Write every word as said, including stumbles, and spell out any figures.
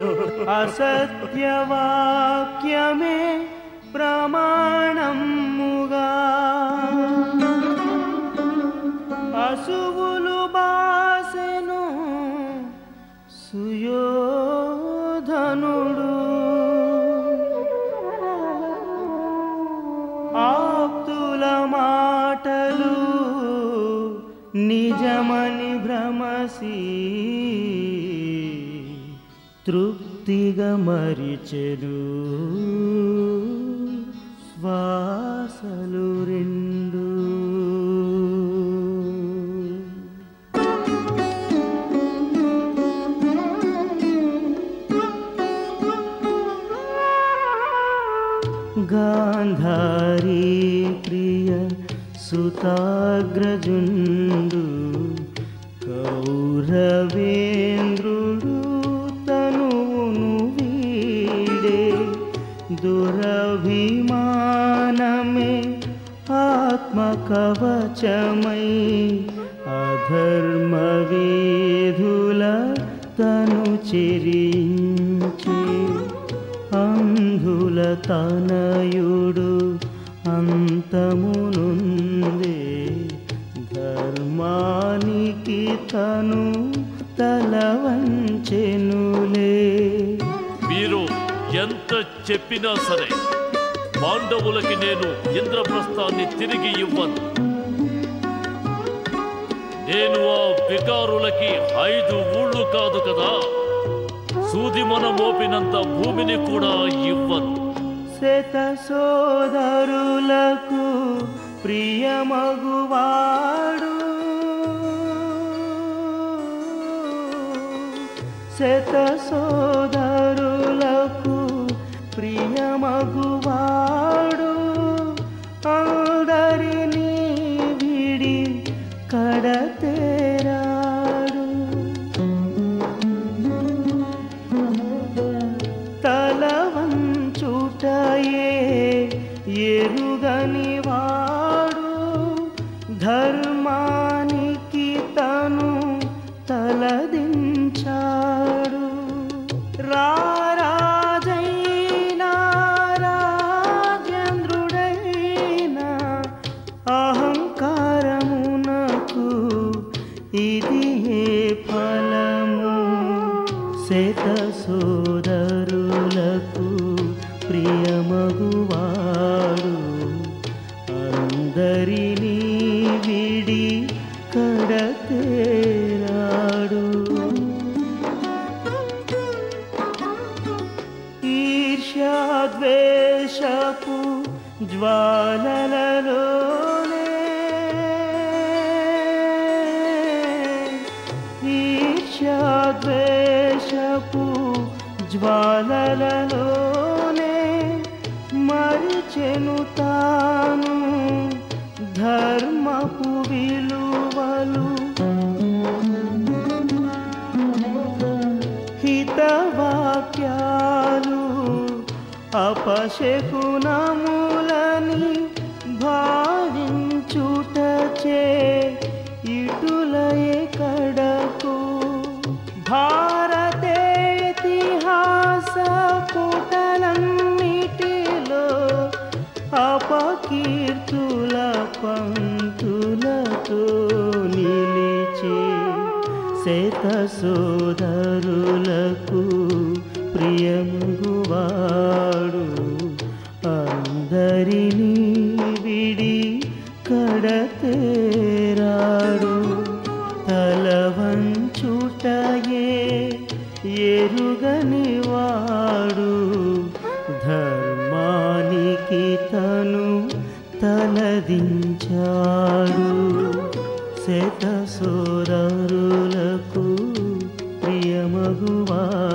అసత్యవాక్యమే ప్రమాణముగా అసువులు బాసెను సుయోధనుడు. ఆప్తుల మాటలు నిజమని భ్రమసి తృప్తిగా మరిచెడు శ్వాసలు రెండు. గాంధారీ ప్రియ సుతాగ్రజుండు కౌరవేంద్రుడు తనువును వీడే దురభిమానమే ఆత్మకవచమై అధర్మ వేధుల తను చెరించి అంధుల తనయుడు అంతమునుందే ధర్మానికి తను తల వంచెనులే. మీరు ఎంత చెప్పినా సరే పాండవులకి నేను ఇంద్రప్రస్థాన్ని తిరిగి ఇవ్వను. నేను ఆ వికారులకి ఐదు ఊళ్ళు కాదు కదా, సూది మన మోపినంత భూమిని కూడా ఇవ్వను. శత సోదరులకు ప్రియమగువాడు శత సోదరులకు ప్రియమగువాడు అందరినీ విడి కడతేరాడు. తల వంచుటయే ఎరుగని వాడు ధర్మానికి తను తలదించాడు. రారాజైనా రాజేంద్రుడైనా అహంకారమునకు ఇది ఏ ఫలము. శత సోదరులకు ప్రియమగువాడు అందరినీ విడి కడతేరాడు. ఈర్ష్యాద్వేషపు జ్వాలలలోనే ఈర్ష్యాద్వేషపు జ్వాలలలోనే మరిచెను తాను ధర్మపు విలువలు. హితవాక్యాలు అపశకునములని భావించుటచే ఇటులయే కడకు భారతేతిహాస పుటలన్నిటిలో అపకీర్తుల పంతులతో నిలిచే. శత సోదరులకు ప్రియమగువాడు అందరినీ విడి కడతేరాడు. తల వంచుటయే ఎరుగని వాడు ధర్మానికి తను తలదించాడు. శత సోదరులకు ప్రియమగువాడు